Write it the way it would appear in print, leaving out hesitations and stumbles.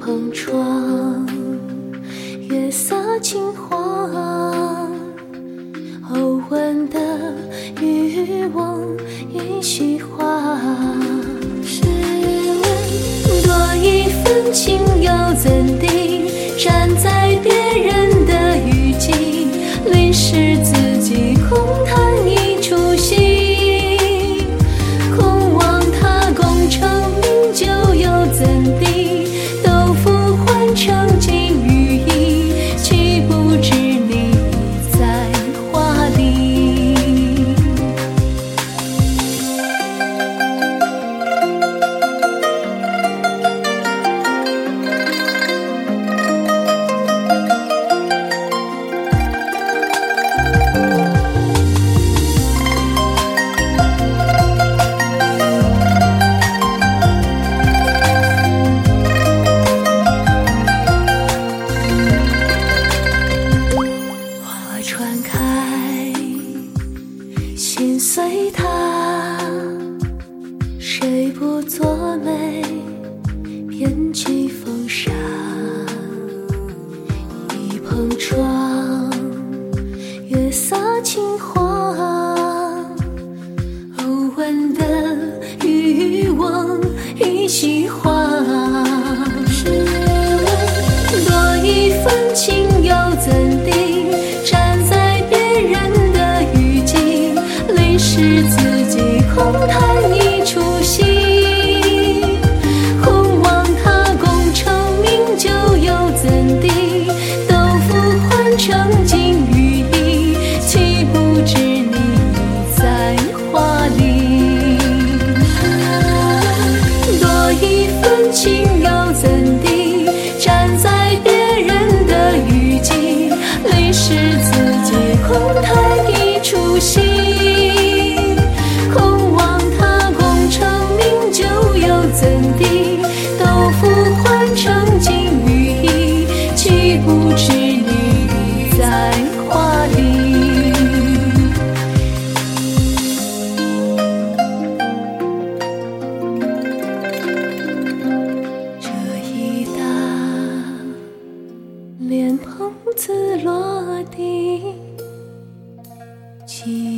碰撞，月色金黄，偶闻的渔翁一席话。试问多一份情又怎地？站在别人的雨季，淋湿自己空谈一出戏。空望他功成名就又怎地？都付换成金羽翼，岂不知你已在画里？船开，心随他，谁不作美，遍及风沙。一碰撞，月色金黄，偶闻的渔翁一席话。试问多一份情又怎地？站在别人的雨季，淋湿自己空谈一出戏。空望他功成名就又怎地？都付换成金羽翼，岂不知你已在画里？多一份情又怎地？站在别人的雨季，淋湿自己空谈一出戏。空望他功成名就又怎地？都付换成金羽翼，岂不知你已在画里？这一打莲蓬子落地，